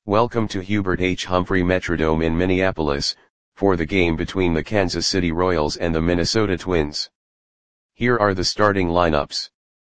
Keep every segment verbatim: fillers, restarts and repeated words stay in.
Welcome to Hubert H. Humphrey Metrodome in Minneapolis, for the game between the Kansas City Royals and the Minnesota Twins. Here are the starting lineups.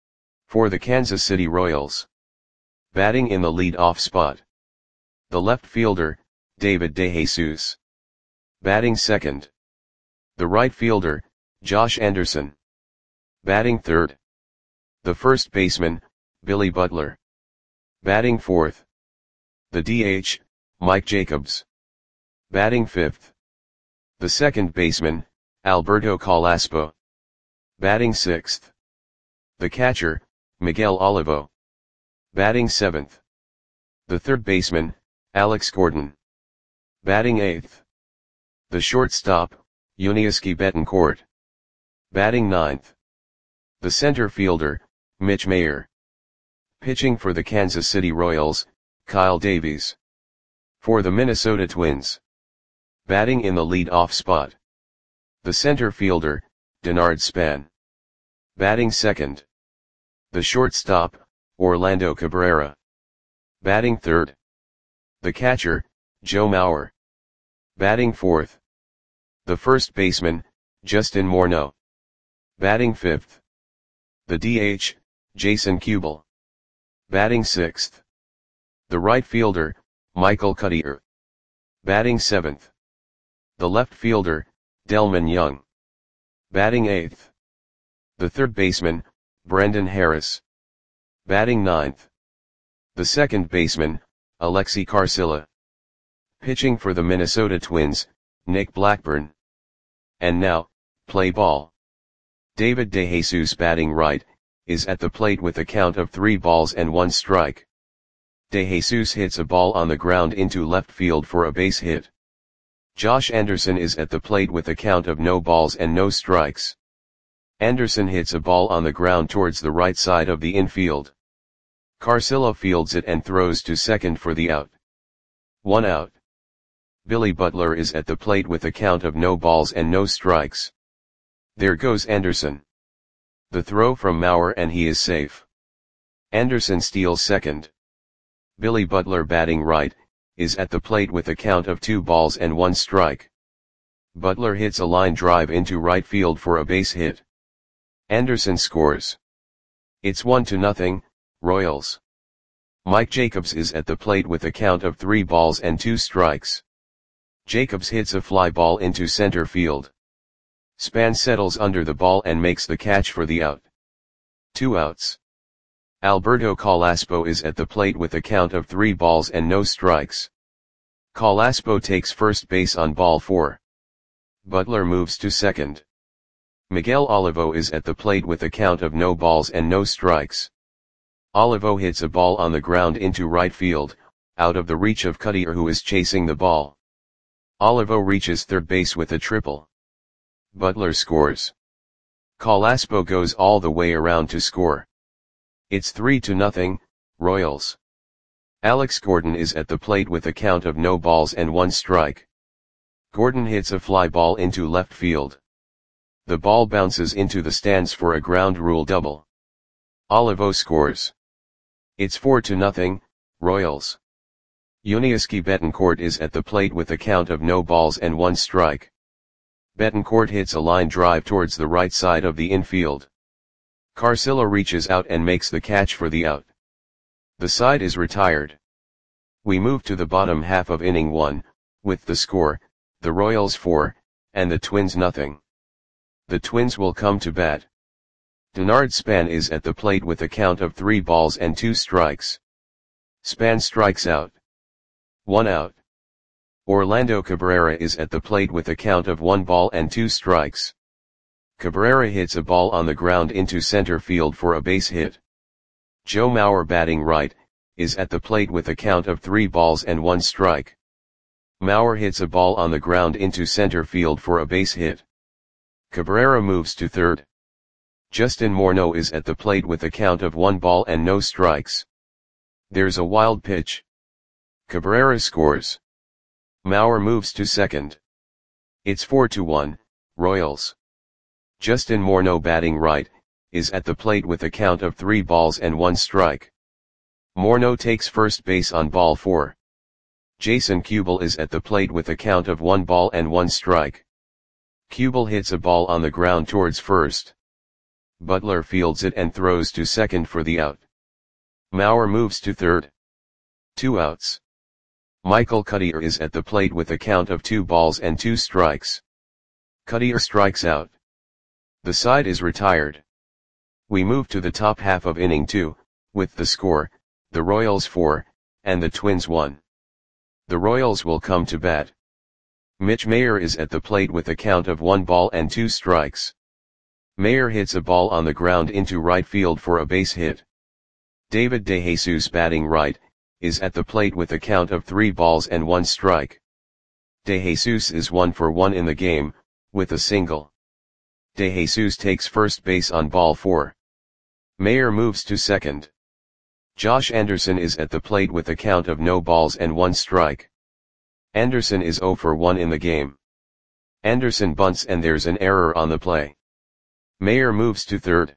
For the Kansas City Royals. Batting in the lead-off spot. The left fielder, David DeJesus. Batting second. The right fielder, Josh Anderson. Batting third. The first baseman, Billy Butler. Batting fourth. The D H, Mike Jacobs. Batting fifth. The second baseman, Alberto Carrasco. Batting sixth. The catcher, Miguel Olivo. Batting seventh. The third baseman, Alex Gordon. Batting eighth. The shortstop, Yuniesky Betancourt. Batting ninth. The center fielder, Mitch Mayer. Pitching for the Kansas City Royals, Kyle Davies. For the Minnesota Twins. Batting in the lead-off spot. The center fielder, Denard Span. Batting second. The shortstop, Orlando Cabrera. Batting third. The catcher, Joe Mauer. Batting fourth. The first baseman, Justin Morneau. Batting fifth. The D H, Jason Kubel. Batting sixth. The right fielder, Michael Cuddyer. Batting seventh. The left fielder, Delmon Young. Batting eighth. The third baseman, Brendan Harris. Batting ninth. The second baseman, Alexi Carcilla. Pitching for the Minnesota Twins, Nick Blackburn. And now, play ball. David DeJesus batting right, is at the plate with a count of three balls and one strike. DeJesus hits a ball on the ground into left field for a base hit. Josh Anderson is at the plate with a count of no balls and no strikes. Anderson hits a ball on the ground towards the right side of the infield. Carcilla fields it and throws to second for the out. One out. Billy Butler is at the plate with a count of no balls and no strikes. There goes Anderson. The throw from Mauer and he is safe. Anderson steals second. Billy Butler batting right, is at the plate with a count of two balls and one strike. Butler hits a line drive into right field for a base hit. Anderson scores. It's one to nothing, Royals. Mike Jacobs is at the plate with a count of three balls and two strikes. Jacobs hits a fly ball into center field. Span settles under the ball and makes the catch for the out. Two outs. Alberto Carrasco is at the plate with a count of three balls and no strikes. Carrasco takes first base on ball four. Butler moves to second. Miguel Olivo is at the plate with a count of no balls and no strikes. Olivo hits a ball on the ground into right field, out of the reach of Cuddyer who is chasing the ball. Olivo reaches third base with a triple. Butler scores. Carrasco goes all the way around to score. It's three to nothing, Royals. Alex Gordon is at the plate with a count of no balls and one strike. Gordon hits a fly ball into left field. The ball bounces into the stands for a ground rule double. Olivo scores. It's four to nothing, Royals. Yuniesky Betancourt is at the plate with a count of no balls and one strike. Betancourt hits a line drive towards the right side of the infield. Carcilla reaches out and makes the catch for the out. The side is retired. We move to the bottom half of inning one, with the score, the Royals four, and the Twins nothing. The Twins will come to bat. Denard Span is at the plate with a count of three balls and two strikes. Span strikes out. One out. Orlando Cabrera is at the plate with a count of one ball and two strikes. Cabrera hits a ball on the ground into center field for a base hit. Joe Mauer batting right, is at the plate with a count of three balls and one strike. Mauer hits a ball on the ground into center field for a base hit. Cabrera moves to third. Justin Morneau is at the plate with a count of one ball and no strikes. There's a wild pitch. Cabrera scores. Mauer moves to second. It's four to one, Royals. Justin Morneau batting right, is at the plate with a count of three balls and one strike. Morneau takes first base on ball four. Jason Kubel is at the plate with a count of one ball and one strike. Kubel hits a ball on the ground towards first. Butler fields it and throws to second for the out. Mauer moves to third. Two outs. Michael Cuttier is at the plate with a count of two balls and two strikes. Cuttier strikes out. The side is retired. We move to the top half of inning two, with the score, the Royals four, and the Twins one. The Royals will come to bat. Mitch Mayer is at the plate with a count of one ball and two strikes. Mayer hits a ball on the ground into right field for a base hit. David DeJesus, batting right, is at the plate with a count of three balls and one strike. DeJesus is one for one in the game, with a single. DeJesus takes first base on ball four. Mayer moves to second. Josh Anderson is at the plate with a count of no balls and one strike. Anderson is zero for one in the game. Anderson bunts and there's an error on the play. Mayer moves to third.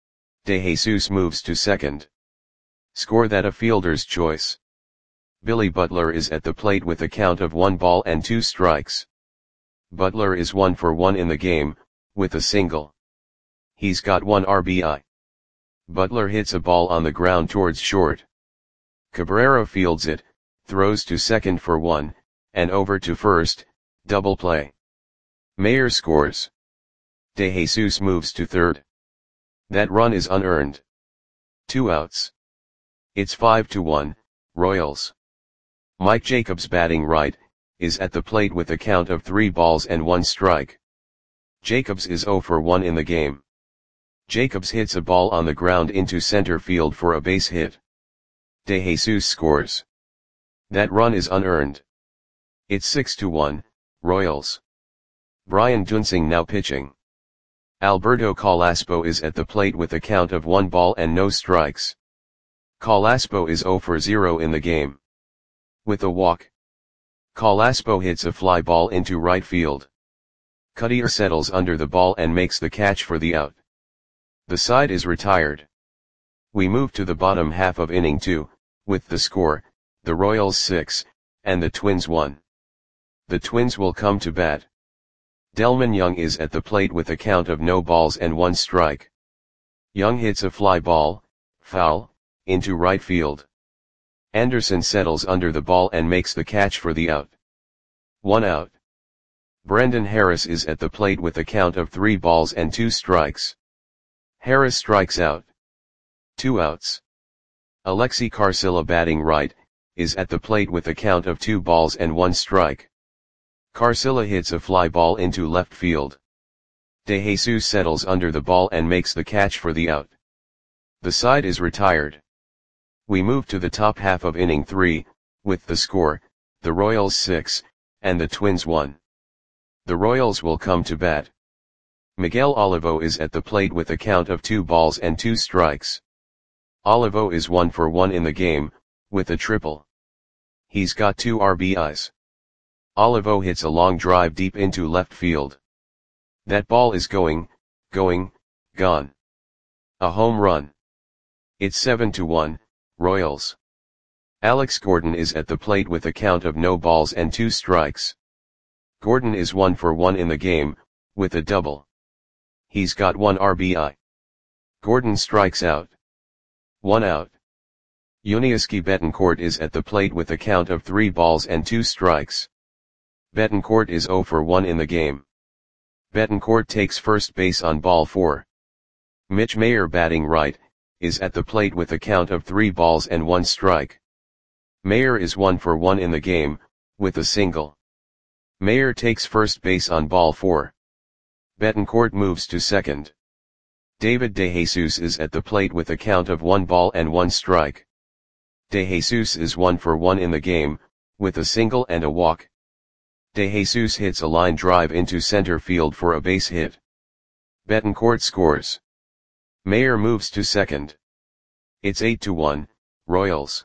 DeJesus moves to second. Score that a fielder's choice. Billy Butler is at the plate with a count of one ball and two strikes. Butler is one for one in the game, with a single. He's got one R B I. Butler hits a ball on the ground towards short. Cabrera fields it, throws to second for one, and over to first, double play. Mayer scores. DeJesus moves to third. That run is unearned. Two outs. It's five to one, Royals. Mike Jacobs, batting right, is at the plate with a count of three balls and one strike. Jacobs is zero for one in the game. Jacobs hits a ball on the ground into center field for a base hit. DeJesus scores. That run is unearned. It's six to one, Royals. Brian Duensing now pitching. Alberto Calaspo is at the plate with a count of one ball and no strikes. Calaspo is zero for zero in the game. With a walk. Calaspo hits a fly ball into right field. Cuttier settles under the ball and makes the catch for the out. The side is retired. We move to the bottom half of inning two, with the score, the Royals six, and the Twins one. The Twins will come to bat. Delmon Young is at the plate with a count of no balls and one strike. Young hits a fly ball, foul, into right field. Anderson settles under the ball and makes the catch for the out. One out. Brendan Harris is at the plate with a count of three balls and two strikes. Harris strikes out. Two outs. Alexi Carcilla, batting right, is at the plate with a count of two balls and one strike. Carcilla hits a fly ball into left field. DeJesus settles under the ball and makes the catch for the out. The side is retired. We move to the top half of inning three, with the score, the Royals six, and the Twins one. The Royals will come to bat. Miguel Olivo is at the plate with a count of two balls and two strikes. Olivo is one for one in the game, with a triple. He's got two R B Is. Olivo hits a long drive deep into left field. That ball is going, going, gone. A home run. It's seven to one, Royals. Alex Gordon is at the plate with a count of no balls and two strikes. Gordon is one for one in the game, with a double. He's got one R B I. Gordon strikes out. One out. Yuniesky Betancourt is at the plate with a count of three balls and two strikes. Betancourt is zero for one in the game. Betancourt takes first base on ball four. Mitch Mayer, batting right, is at the plate with a count of three balls and one strike. Mayer is one for one in the game, with a single. Mayer takes first base on ball four. Betancourt moves to second. David DeJesus is at the plate with a count of one ball and one strike. DeJesus is one for one in the game, with a single and a walk. DeJesus hits a line drive into center field for a base hit. Betancourt scores. Mayer moves to second. It's eight to one, Royals.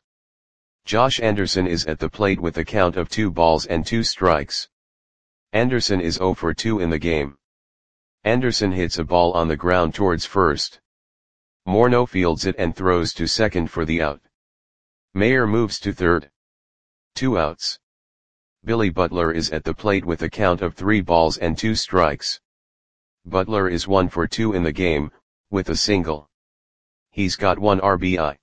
Josh Anderson is at the plate with a count of two balls and two strikes. Anderson is zero for two in the game. Anderson hits a ball on the ground towards first. Morneau fields it and throws to second for the out. Mayer moves to third. Two outs. Billy Butler is at the plate with a count of three balls and two strikes. Butler is one for two in the game, with a single. He's got one R B I.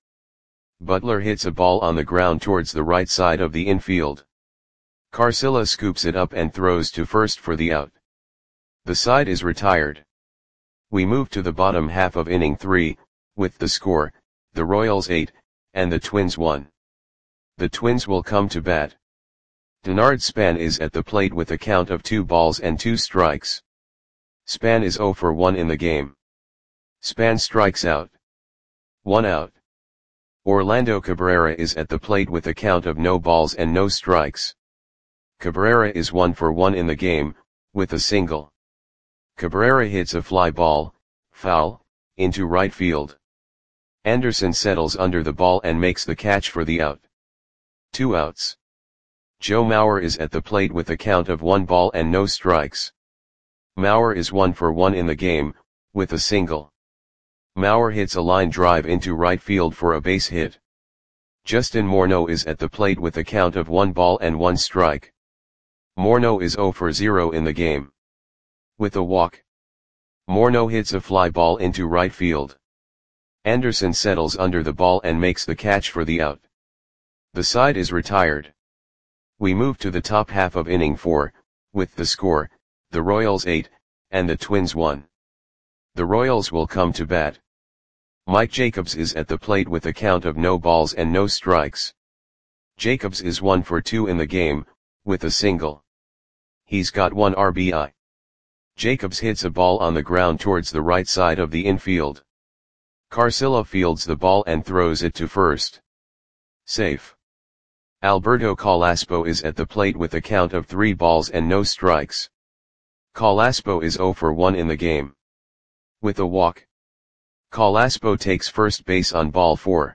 Butler hits a ball on the ground towards the right side of the infield. Carcilla scoops it up and throws to first for the out. The side is retired. We move to the bottom half of inning three, with the score, the Royals eight, and the Twins one. The Twins will come to bat. Denard Span is at the plate with a count of two balls and two strikes. Span is zero for one in the game. Span strikes out. One out. Orlando Cabrera is at the plate with a count of no balls and no strikes. Cabrera is one for one in the game, with a single. Cabrera hits a fly ball, foul, into right field. Anderson settles under the ball and makes the catch for the out. Two outs. Joe Mauer is at the plate with a count of one ball and no strikes. Mauer is one for one in the game, with a single. Mauer hits a line drive into right field for a base hit. Justin Morneau is at the plate with a count of one ball and one strike. Morneau is zero for zero in the game. With a walk. Morneau hits a fly ball into right field. Anderson settles under the ball and makes the catch for the out. The side is retired. We move to the top half of inning four, with the score, the Royals eight, and the Twins one. The Royals will come to bat. Mike Jacobs is at the plate with a count of no balls and no strikes. Jacobs is one for two in the game, with a single. He's got one R B I. Jacobs hits a ball on the ground towards the right side of the infield. Carcilla fields the ball and throws it to first. Safe. Alberto Calaspo is at the plate with a count of three balls and no strikes. Calaspo is zero for one in the game. With a walk. Calaspo takes first base on ball four.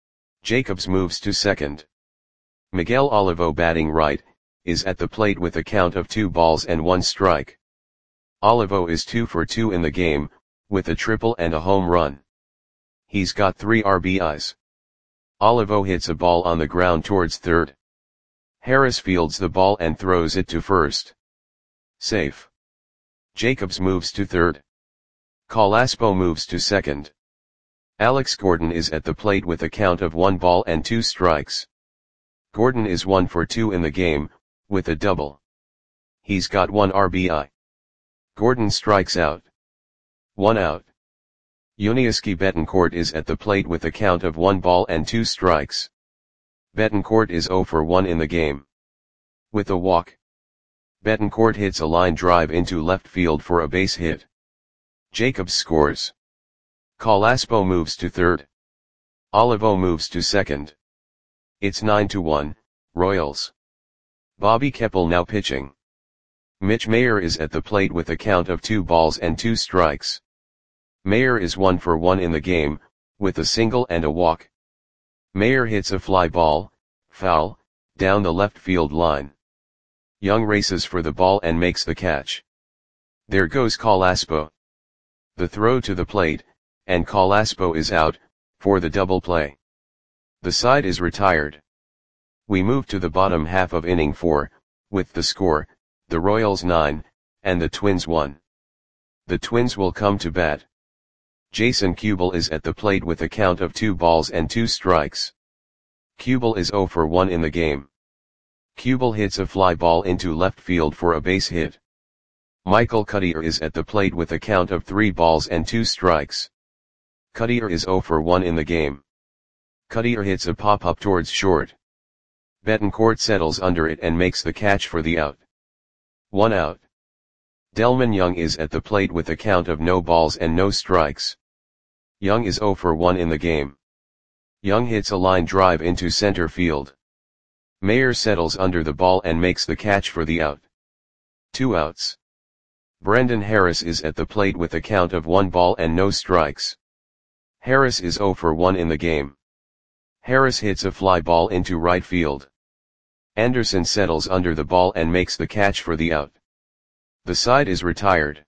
Jacobs moves to second. Miguel Olivo, batting right, is at the plate with a count of two balls and one strike. Olivo is two for two in the game, with a triple and a home run. He's got three R B Is. Olivo hits a ball on the ground towards third. Harris fields the ball and throws it to first. Safe. Jacobs moves to third. Calaspo moves to second. Alex Gordon is at the plate with a count of one ball and two strikes. Gordon is one for two in the game, with a double. He's got one R B I. Gordon strikes out. One out. Yuniesky Betancourt is at the plate with a count of one ball and two strikes. Betancourt is zero for one in the game. With a walk. Betancourt hits a line drive into left field for a base hit. Jacobs scores. Calaspo moves to third. Olivo moves to second. It's nine to one, Royals. Bobby Keppel now pitching. Mitch Mayer is at the plate with a count of two balls and two strikes. Mayer is one for one in the game, with a single and a walk. Mayer hits a fly ball, foul, down the left field line. Young races for the ball and makes the catch. There goes Calaspo. The throw to the plate, and Calaspo is out, for the double play. The side is retired. We move to the bottom half of inning four, with the score, the Royals nine, and the Twins one. The Twins will come to bat. Jason Kubel is at the plate with a count of two balls and two strikes. Kubel is zero for one in the game. Kubel hits a fly ball into left field for a base hit. Michael Cuttier is at the plate with a count of three balls and two strikes. Cuttier is zero for one in the game. Cuttier hits a pop-up towards short. Betancourt settles under it and makes the catch for the out. One out. Delman Young is at the plate with a count of no balls and no strikes. Young is zero for one in the game. Young hits a line drive into center field. Mayer settles under the ball and makes the catch for the out. Two outs. Brendan Harris is at the plate with a count of one ball and no strikes. Harris is zero for one in the game. Harris hits a fly ball into right field. Anderson settles under the ball and makes the catch for the out. The side is retired.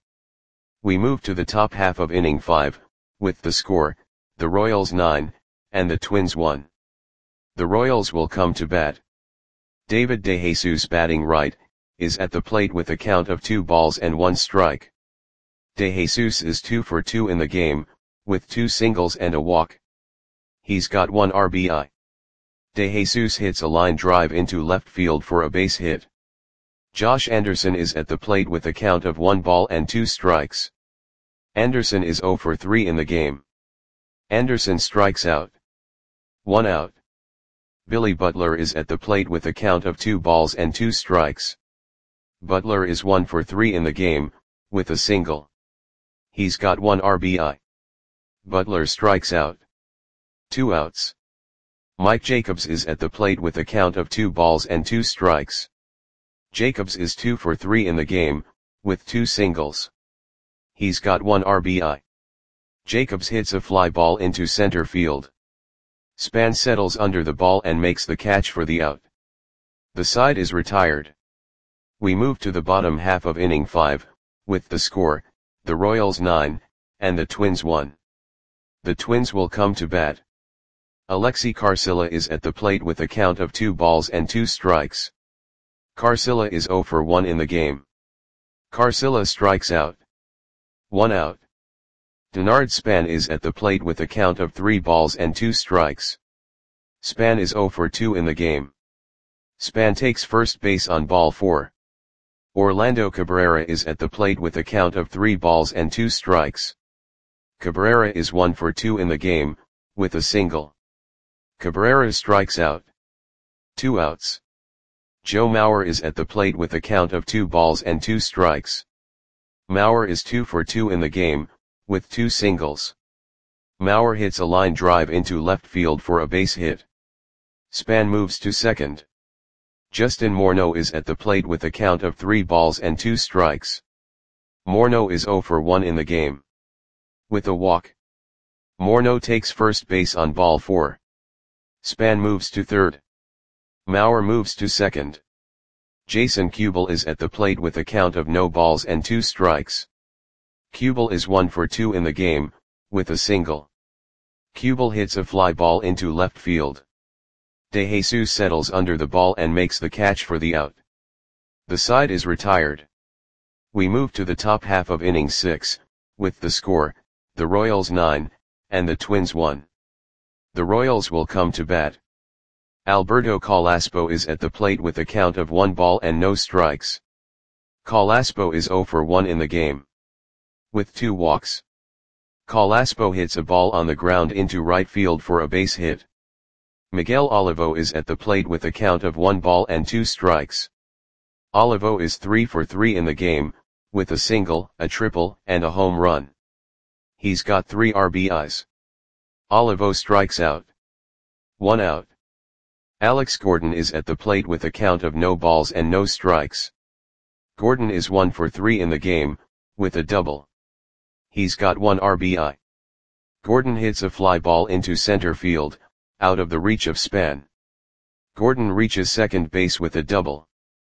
We move to the top half of inning five, with the score, the Royals nine, and the Twins one. The Royals will come to bat. David DeJesus batting right, is at the plate with a count of two balls and one strike. DeJesus is two for two in the game, with two singles and a walk. He's got one R B I. DeJesus hits a line drive into left field for a base hit. Josh Anderson is at the plate with a count of one ball and two strikes. Anderson is zero for three in the game. Anderson strikes out. One out. Billy Butler is at the plate with a count of two balls and two strikes. Butler is one for three in the game, with a single. He's got one R B I. Butler strikes out. Two outs. Mike Jacobs is at the plate with a count of two balls and two strikes. Jacobs is two for three in the game, with two singles. He's got one R B I. Jacobs hits a fly ball into center field. Span settles under the ball and makes the catch for the out. The side is retired. We move to the bottom half of inning five, with the score, the Royals nine, and the Twins one. The Twins will come to bat. Alexi Carcilla is at the plate with a count of two balls and two strikes. Carcilla is zero for one in the game. Carcilla strikes out. One out. Denard Span is at the plate with a count of three balls and two strikes. Span is zero for two in the game. Span takes first base on ball four. Orlando Cabrera is at the plate with a count of three balls and two strikes. Cabrera is one for two in the game, with a single. Cabrera strikes out. Two outs. Joe Mauer is at the plate with a count of two balls and two strikes. Mauer is two for two in the game, with two singles. Mauer hits a line drive into left field for a base hit. Span moves to second. Justin Morneau is at the plate with a count of three balls and two strikes. Morneau is zero for one in the game. With a walk. Morneau takes first base on ball four. Span moves to third. Mauer moves to second. Jason Kubel is at the plate with a count of no balls and two strikes. Kubel is one for two in the game, with a single. Kubel hits a fly ball into left field. DeJesus settles under the ball and makes the catch for the out. The side is retired. We move to the top half of inning six, with the score, the Royals nine, and the Twins one. The Royals will come to bat. Alberto Calaspo is at the plate with a count of one ball and no strikes. Calaspo is zero for one in the game. With two walks. Calaspo hits a ball on the ground into right field for a base hit. Miguel Olivo is at the plate with a count of one ball and two strikes. Olivo is three for three in the game, with a single, a triple, and a home run. He's got three R B Is. Olivo strikes out. One out. Alex Gordon is at the plate with a count of no balls and no strikes. Gordon is one for three in the game, with a double. He's got one R B I. Gordon hits a fly ball into center field, out of the reach of Span. Gordon reaches second base with a double.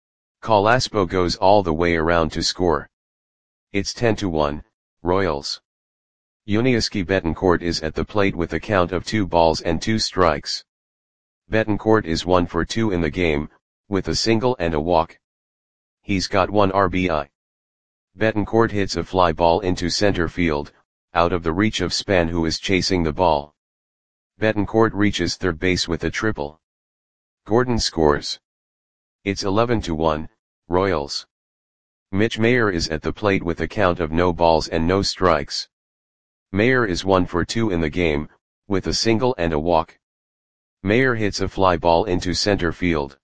Calaspo goes all the way around to score. It's ten to one, Royals. Yuniesky Betancourt is at the plate with a count of two balls and two strikes. Betancourt is one for two in the game, with a single and a walk. He's got one R B I. Betancourt hits a fly ball into center field, out of the reach of Span who is chasing the ball. Betancourt reaches third base with a triple. Gordon scores. It's eleven to one, Royals. Mitch Mayer is at the plate with a count of no balls and no strikes. Mayer is one for two in the game, with a single and a walk. Mayer hits a fly ball into center field.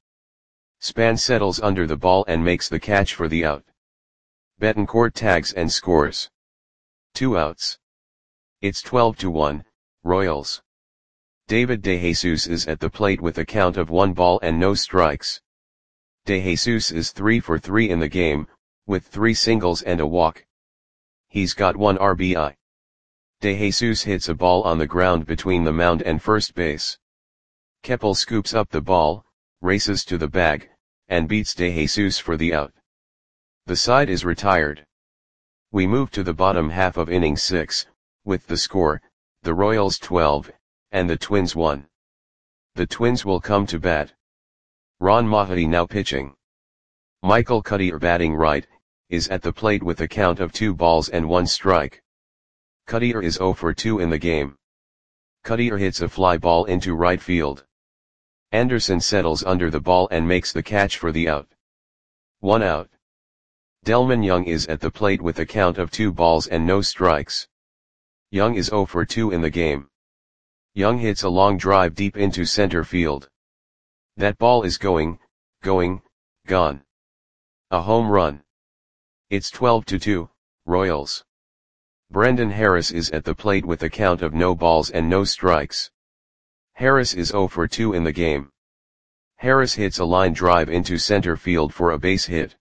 Span settles under the ball and makes the catch for the out. Betancourt tags and scores. Two outs. It's twelve to one, Royals. David DeJesus is at the plate with a count of one ball and no strikes. DeJesus is three for three in the game, with three singles and a walk. He's got one R B I. DeJesus hits a ball on the ground between the mound and first base. Keppel scoops up the ball, races to the bag, and beats DeJesus for the out. The side is retired. We move to the bottom half of inning six, with the score, the Royals twelve, and the Twins one. The Twins will come to bat. Ron Mahdi now pitching. Michael Cuddyer batting right, is at the plate with a count of two balls and one strike. Cuddyer is zero for two in the game. Cuddyer hits a fly ball into right field. Anderson settles under the ball and makes the catch for the out. One out. Delmon Young is at the plate with a count of two balls and no strikes. Young is zero for two in the game. Young hits a long drive deep into center field. That ball is going, going, gone. A home run. It's twelve to two, Royals. Brendan Harris is at the plate with a count of no balls and no strikes. Harris is zero for two in the game. Harris hits a line drive into center field for a base hit.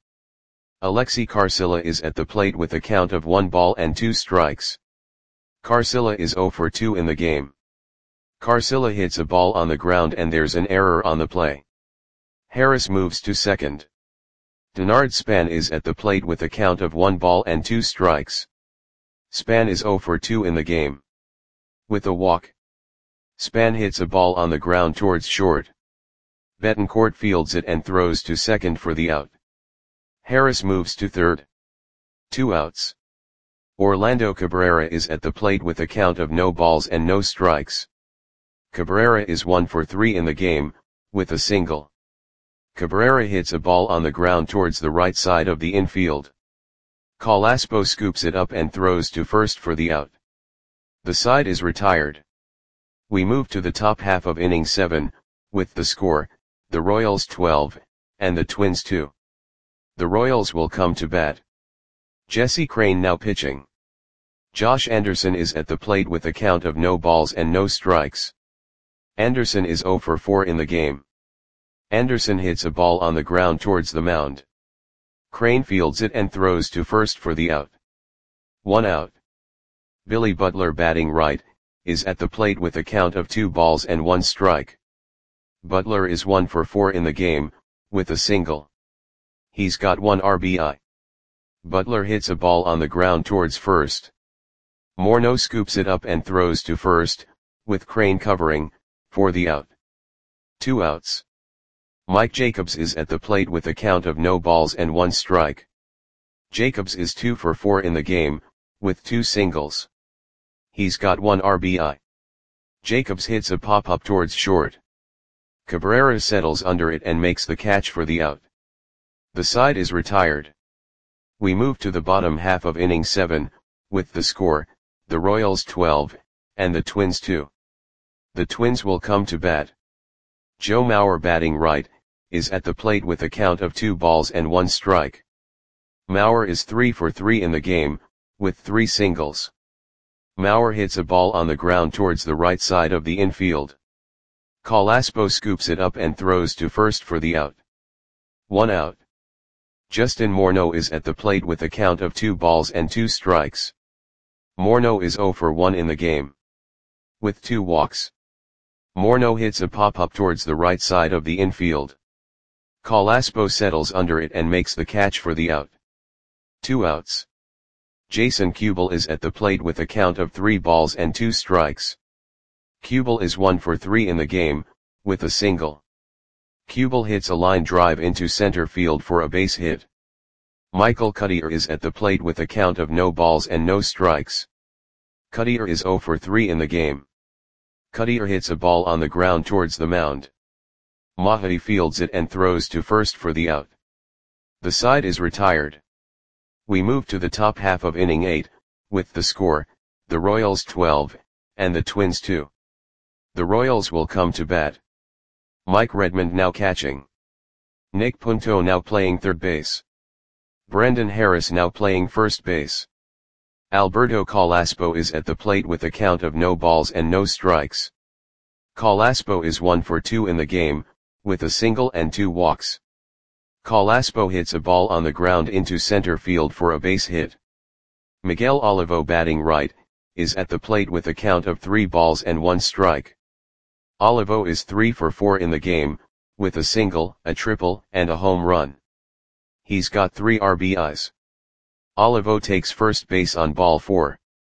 Alexi Carcilla is at the plate with a count of one ball and two strikes. Carcilla is zero for two in the game. Carcilla hits a ball on the ground and there's an error on the play. Harris moves to second. Denard Span is at the plate with a count of one ball and two strikes. Span is zero for two in the game. With a walk, Span hits a ball on the ground towards short. Betancourt fields it and throws to second for the out. Harris moves to third. Two outs. Orlando Cabrera is at the plate with a count of no balls and no strikes. Cabrera is one for three in the game, with a single. Cabrera hits a ball on the ground towards the right side of the infield. Calaspo scoops it up and throws to first for the out. The side is retired. We move to the top half of inning seven, with the score, the Royals twelve, and the Twins two. The Royals will come to bat. Jesse Crain now pitching. Josh Anderson is at the plate with a count of no balls and no strikes. Anderson is zero for four in the game. Anderson hits a ball on the ground towards the mound. Crain fields it and throws to first for the out. One out. Billy Butler batting right, is at the plate with a count of two balls and one strike. Butler is one for four in the game, with a single. He's got one R B I. Butler hits a ball on the ground towards first. Morneau scoops it up and throws to first, with Crain covering, for the out. Two outs. Mike Jacobs is at the plate with a count of no balls and one strike. Jacobs is two for four in the game, with two singles. He's got one R B I. Jacobs hits a pop-up towards short. Cabrera settles under it and makes the catch for the out. The side is retired. We move to the bottom half of inning seven, with the score, the Royals twelve, and the Twins two. The Twins will come to bat. Joe Mauer batting right, is at the plate with a count of two balls and one strike. Mauer is three for three in the game, with three singles. Mauer hits a ball on the ground towards the right side of the infield. Calaspo scoops it up and throws to first for the out. One out. Justin Morneau is at the plate with a count of two balls and two strikes. Morneau is zero for one in the game. With two walks. Morneau hits a pop-up towards the right side of the infield. Calaspo settles under it and makes the catch for the out. Two outs. Jason Kubel is at the plate with a count of three balls and two strikes. Kubel is one for three in the game, with a single. Kubel hits a line drive into center field for a base hit. Michael Cuddyer is at the plate with a count of no balls and no strikes. Cuddyer is zero for three in the game. Cuddyer hits a ball on the ground towards the mound. Mahdi fields it and throws to first for the out. The side is retired. We move to the top half of inning eight, with the score, the Royals twelve, and the Twins two. The Royals will come to bat. Mike Redmond now catching. Nick Punto now playing third base. Brendan Harris now playing first base. Alberto Calaspo is at the plate with a count of no balls and no strikes. Calaspo is one for two in the game, with a single and two walks. Calaspo hits a ball on the ground into center field for a base hit. Miguel Olivo batting right, is at the plate with a count of three balls and one strike. Olivo is three for four in the game, with a single, a triple, and a home run. He's got three R B Is. Olivo takes first base on ball four.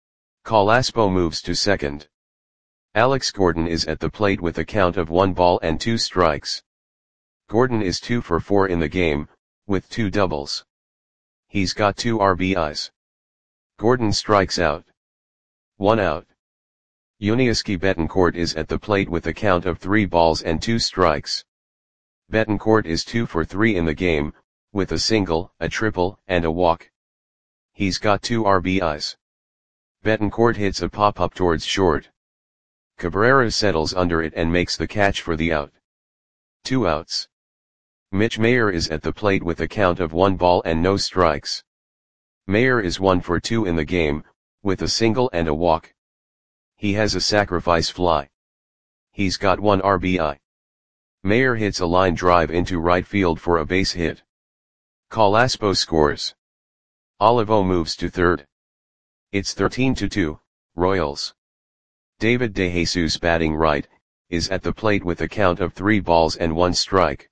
Calaspo moves to second. Alex Gordon is at the plate with a count of one ball and two strikes. Gordon is two for four in the game, with two doubles. He's got two R B Is. Gordon strikes out. One out. Yuniesky Betancourt is at the plate with a count of three balls and two strikes. Betancourt is two for three in the game, with a single, a triple, and a walk. He's got two R B Is. Betancourt hits a pop-up towards short. Cabrera settles under it and makes the catch for the out. Two outs. Mitch Mayer is at the plate with a count of one ball and no strikes. Mayer is one for two in the game, with a single and a walk. He has a sacrifice fly. He's got one R B I. Mayer hits a line drive into right field for a base hit. Carrasco scores. Olivo moves to third. It's thirteen to two, Royals. David DeJesus batting right, is at the plate with a count of three balls and one strike.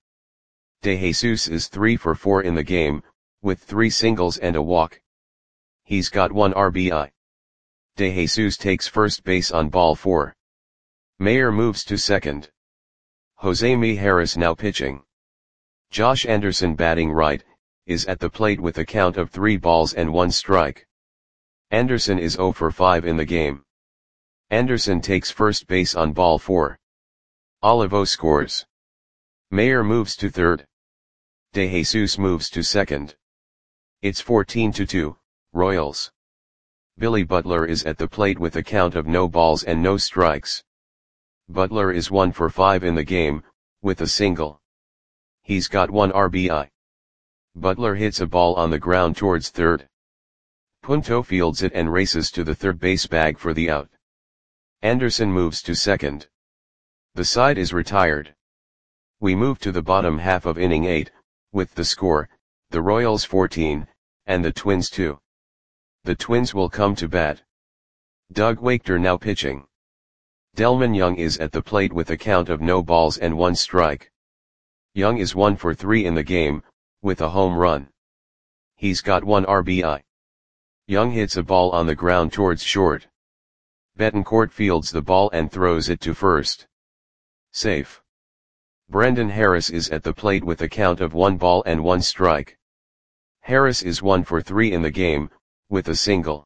DeJesus is three for four in the game, with three singles and a walk. He's got one R B I. DeJesus takes first base on ball four. Mayer moves to second. Jose Mijares now pitching. Josh Anderson batting right, is at the plate with a count of three balls and one strike. Anderson is zero for five in the game. Anderson takes first base on ball four. Olivo scores. Mayer moves to third. DeJesus moves to second. It's fourteen to two, Royals. Billy Butler is at the plate with a count of no balls and no strikes. Butler is one for five in the game, with a single. He's got one R B I. Butler hits a ball on the ground towards third. Punto fields it and races to the third base bag for the out. Anderson moves to second. The side is retired. We move to the bottom half of inning eight, with the score, the Royals fourteen, and the Twins two. The Twins will come to bat. Doug Wachter now pitching. Delmon Young is at the plate with a count of no balls and one strike. Young is one for three in the game, with a home run. He's got one R B I. Young hits a ball on the ground towards short. Betancourt fields the ball and throws it to first. Safe. Brendan Harris is at the plate with a count of one ball and one strike. Harris is one for three in the game, with a single.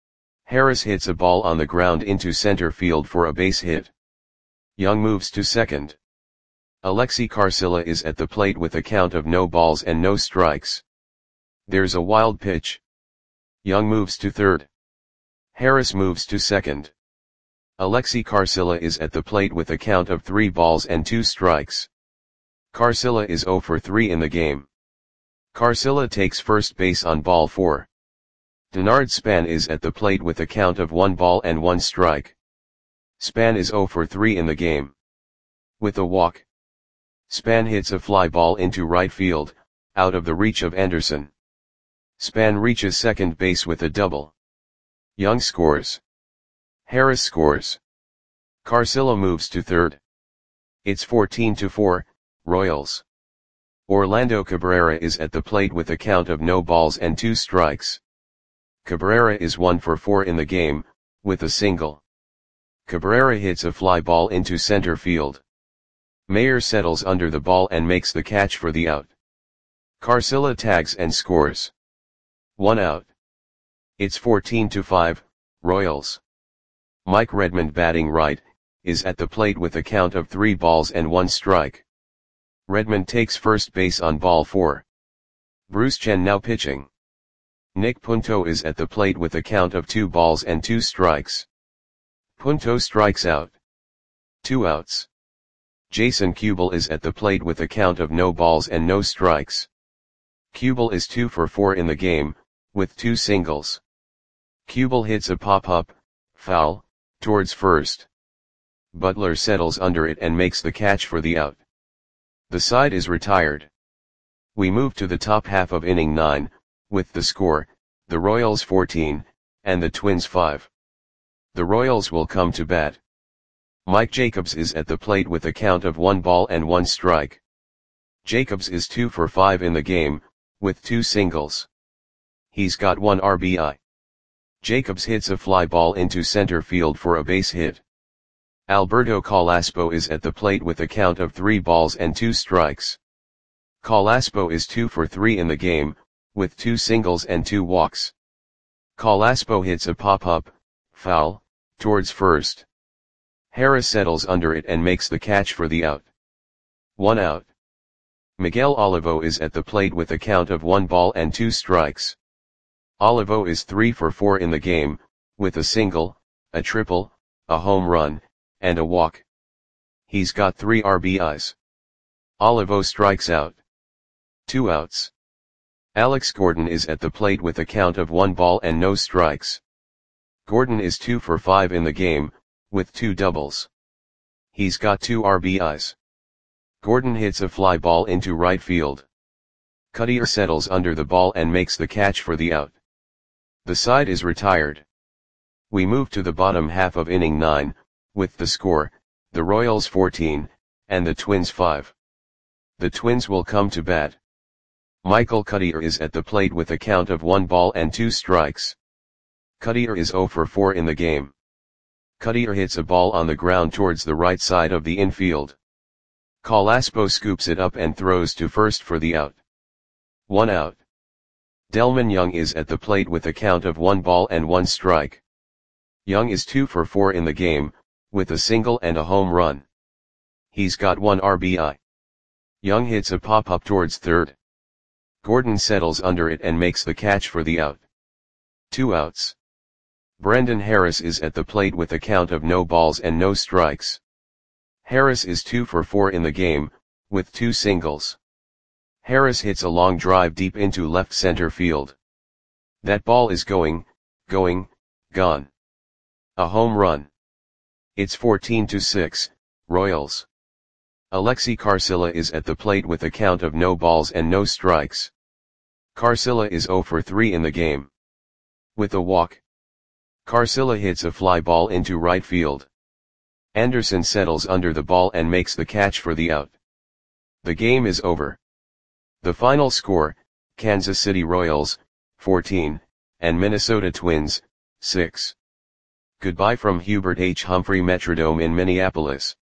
Harris hits a ball on the ground into center field for a base hit. Young moves to second. Alexi Carcilla is at the plate with a count of no balls and no strikes. There's a wild pitch. Young moves to third. Harris moves to second. Alexi Carcilla is at the plate with a count of three balls and two strikes. Carcilla is zero for three in the game. Carcilla takes first base on ball four. Denard Span is at the plate with a count of one ball and one strike. Span is zero for three in the game. With a walk. Span hits a fly ball into right field, out of the reach of Anderson. Span reaches second base with a double. Young scores. Harris scores. Carcilla moves to third. It's fourteen to four, Royals. Orlando Cabrera is at the plate with a count of no balls and two strikes. Cabrera is one for four in the game, with a single. Cabrera hits a fly ball into center field. Mayer settles under the ball and makes the catch for the out. Carcilla tags and scores. One out. It's fourteen to five, Royals. Mike Redmond batting right, is at the plate with a count of three balls and one strike. Redmond takes first base on ball four. Bruce Chen now pitching. Nick Punto is at the plate with a count of two balls and two strikes. Punto strikes out. Two outs. Jason Kubel is at the plate with a count of no balls and no strikes. Kubel is two for four in the game, with two singles. Kubel hits a pop-up, foul, towards first. Butler settles under it and makes the catch for the out. The side is retired. We move to the top half of inning nine, with the score, the Royals fourteen, and the Twins five. The Royals will come to bat. Mike Jacobs is at the plate with a count of one ball and one strike. Jacobs is two for five in the game, with two singles. He's got one R B I. Jacobs hits a fly ball into center field for a base hit. Alberto Carrasco is at the plate with a count of three balls and two strikes. Calaspo is two for three in the game, with two singles and two walks. Calaspo hits a pop-up, foul, towards first. Harris settles under it and makes the catch for the out. One out. Miguel Olivo is at the plate with a count of one ball and two strikes. Olivo is three for four in the game, with a single, a triple, a home run, and a walk. He's got three R B Is. Olivo strikes out. Two outs. Alex Gordon is at the plate with a count of one ball and no strikes. Gordon is two for five in the game, with two doubles. He's got two R B Is. Gordon hits a fly ball into right field. Cutter settles under the ball and makes the catch for the out. The side is retired. We move to the bottom half of inning nine, with the score, the Royals fourteen, and the Twins five. The Twins will come to bat. Michael Cutter is at the plate with a count of one ball and two strikes. Cutter is zero for four in the game. Cutter hits a ball on the ground towards the right side of the infield. Calaspo scoops it up and throws to first for the out. One out. Delmon Young is at the plate with a count of one ball and one strike. Young is two for four in the game, with a single and a home run. He's got one R B I. Young hits a pop-up towards third. Gordon settles under it and makes the catch for the out. Two outs. Brendan Harris is at the plate with a count of no balls and no strikes. Harris is two for four in the game, with two singles. Harris hits a long drive deep into left center field. That ball is going, going, gone. A home run. It's fourteen to six, Royals. Alexi Carcilla is at the plate with a count of no balls and no strikes. Carcilla is zero for three in the game. With a walk. Carcilla hits a fly ball into right field. Anderson settles under the ball and makes the catch for the out. The game is over. The final score, Kansas City Royals, fourteen, and Minnesota Twins, six. Goodbye from Hubert H. Humphrey Metrodome in Minneapolis.